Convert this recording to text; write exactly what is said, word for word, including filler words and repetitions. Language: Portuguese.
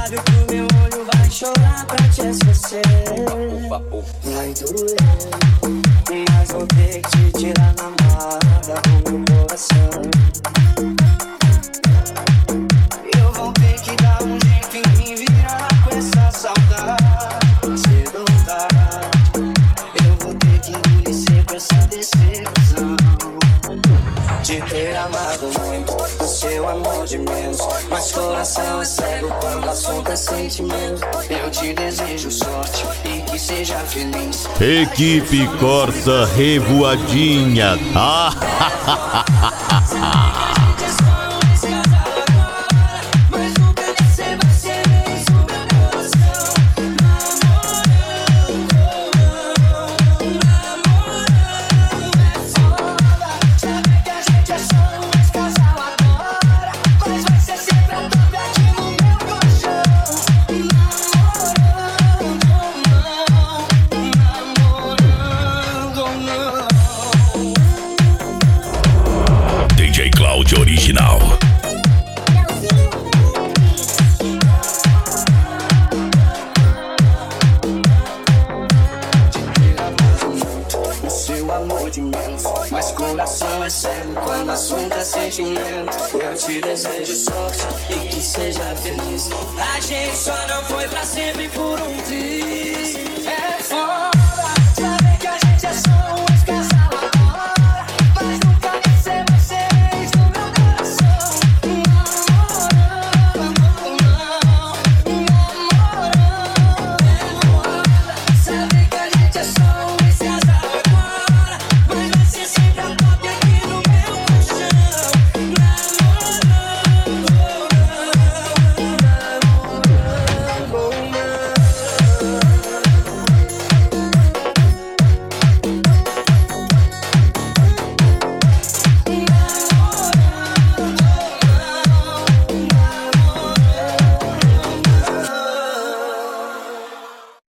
olho pro meu olho, vai chorar pra te esquecer. Vai doer, mas vou ter que te tirar na marra do meu coração. Eu vou ter que dar um jeito em me virar com essa saudade, cedo ou tarde. Eu vou ter que engolir seco essa decepção de ter amado muito, o seu amor de menos. Mas coração é cego quando o assunto é sentimento. Eu te desejo sorte e que seja feliz. Equipe Corsa Revoadinha. Ah, D J Cláudio Original. O seu amor de menos, mas coração é cego quando o assunto é sentimento. Eu te desejo sorte e que seja feliz. A gente só não foi pra sempre por um triz. É foda.